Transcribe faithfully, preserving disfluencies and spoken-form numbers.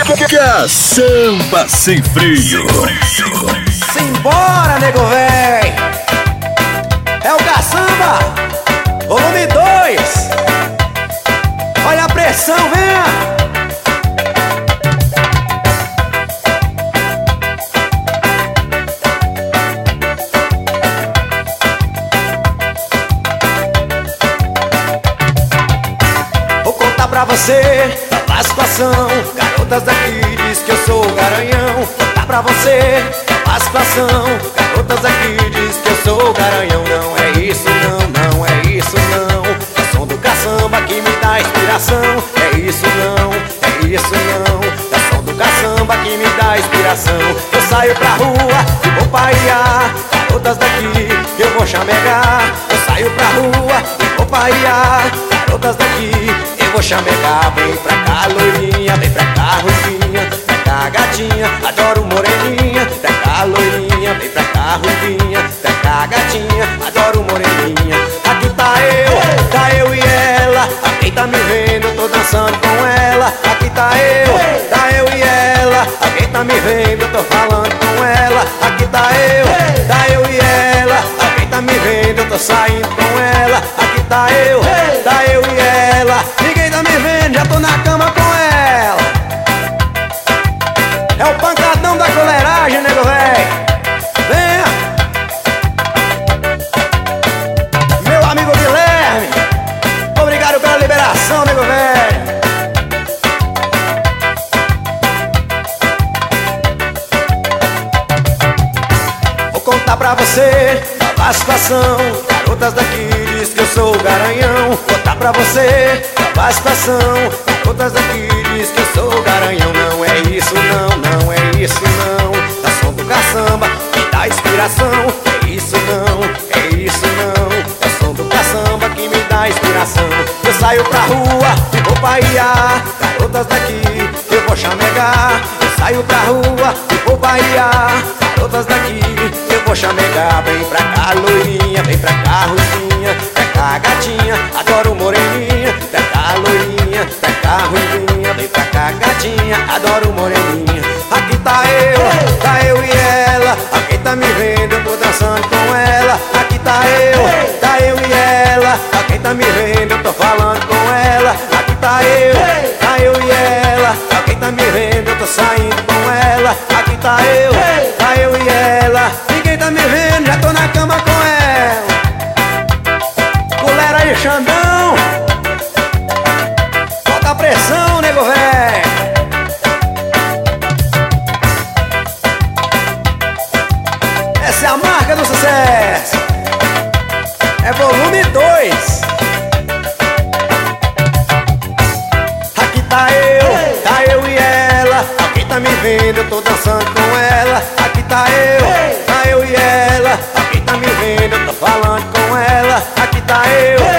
Caçamba sem freio. Simbora, nego véi. É o Caçamba, volume dois. Olha a pressão, venha. Vou contar pra você a situação. Garotas daqui diz que eu sou o garanhão. Vou contar pra você a situação. Garotas daqui diz que eu sou o garanhão. Não é isso não, não é isso não. É o som do caçamba que me dá inspiração. É isso não, é isso não. É o som do caçamba que me dá inspiração. Eu saio pra rua e vou paiar. Garotas daqui eu vou chamegar. Eu saio pra rua e vou paiar. Garotas daqui eu vou chamegar. Vem pra cá, loirinha, vem pra cá, ruivinha. Vem cá, gatinha, adoro moreninha. Vem cá, loirinha, vem pra cá, ruivinha. Vem cá, gatinha, adoro moreninha. Aqui tá eu, tá eu e ela. A quem tá me vendo, eu tô dançando com ela. Aqui tá eu, tá eu e ela. A quem tá me vendo, eu tô falando com ela. Aqui tá eu, tá eu e ela. A quem tá me vendo, eu tô saindo com ela. Aqui tá eu, tá eu e ela. Ninguém tá me vendo, já tô na cama com ela. É o pancadão da coleragem, nego véi. Venha. Meu amigo Guilherme, obrigado pela liberação, nego velho. Vou contar pra você a situação. Garotas daqui diz que eu sou o garanhão. Vou contar pra você a situação. Garotas daqui diz que eu sou o garanhão. Não é isso não, não é isso não. É o som do caçamba que dá inspiração. É isso não, é isso não. É o som do caçamba que me dá inspiração. Eu saio pra rua e vou paiar. Garotas daqui eu vou chamegar. Eu saio pra rua e vou paiar. Garotas daqui eu vou chamegar. Vem pra cá, loirinha, vem pra cá, ruivinha. Vem cá, gatinha, adoro moreninha. Vem cá, loirinha, vem cá, ruivinha. Vem pra cá, gatinha, adoro moreninha. Aqui tá eu, tá eu e ela. A quem tá me vendo, eu tô dançando com ela. Aqui tá eu, tá eu e ela. A quem tá me vendo, eu tô falando com ela. Aqui tá eu, tá eu e ela. A quem tá me vendo, eu tô saindo com ela. Aqui tá eu, tá eu e ela. Ninguém tá me vendo, já tô na cama com ela. Colera aí, Xandão. Bota a pressão, nego véi. Essa é a marca do sucesso. É volume dois. Aqui tá eu, tá eu e ela. Aqui tá me vendo, eu tô dançando com ela. Aqui tá eu, tá eu e ela. Aqui tá me vendo, eu tô falando com ela. Aqui tá eu,